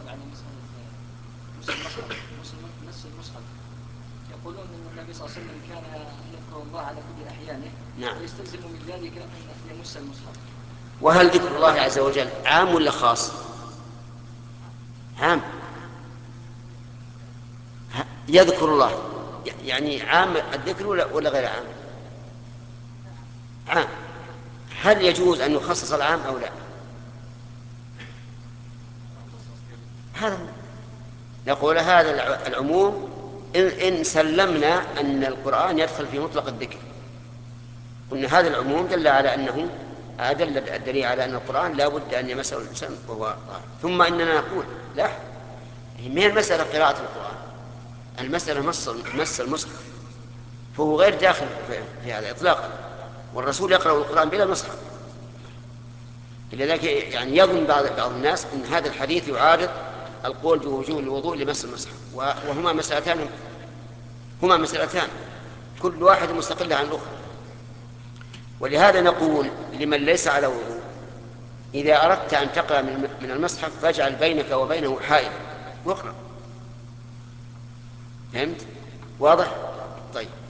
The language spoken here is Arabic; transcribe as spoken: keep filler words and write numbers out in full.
على مسألة مس المصحف مس المصحف يقولون أن النبي صلى الله عليه وسلم كان يذكر الله على كل أحيانه. نعم. ويستلزم من ذلك أن يمس المصحف. وهل ذكر الله عز وجل عام ولا خاص؟ عام. يذكر الله يعني عام الذكر ولا غير عام؟ عام. هل يجوز أن يخصص العام أو لا؟ هذا نقول هذا العموم إن سلمنا أن القرآن يدخل في مطلق الذكر، قلنا هذا العموم دل على أنه أدل الدليل على أن القرآن لا بد أن يمسه الإنسان وهو طاهر. ثم إننا نقول لا، هي المسألة قراءة القرآن، المسألة مس مس المصحف، فهو غير داخل في هذا إطلاقا، والرسول يقرأ القرآن بلا مصحف. لذلك يعني يظن بعض بعض الناس أن هذا الحديث يعارض القول بوجوب الوضوء لمس المصحف، وهما مسألتان هما مسألتان كل واحد مستقلة عن الأخرى. ولهذا نقول لمن ليس على وضوء إذا أردت أن تقرأ من المصحف فاجعل بينك وبينه حائل واقرأ. فهمت؟ واضح؟ طيب.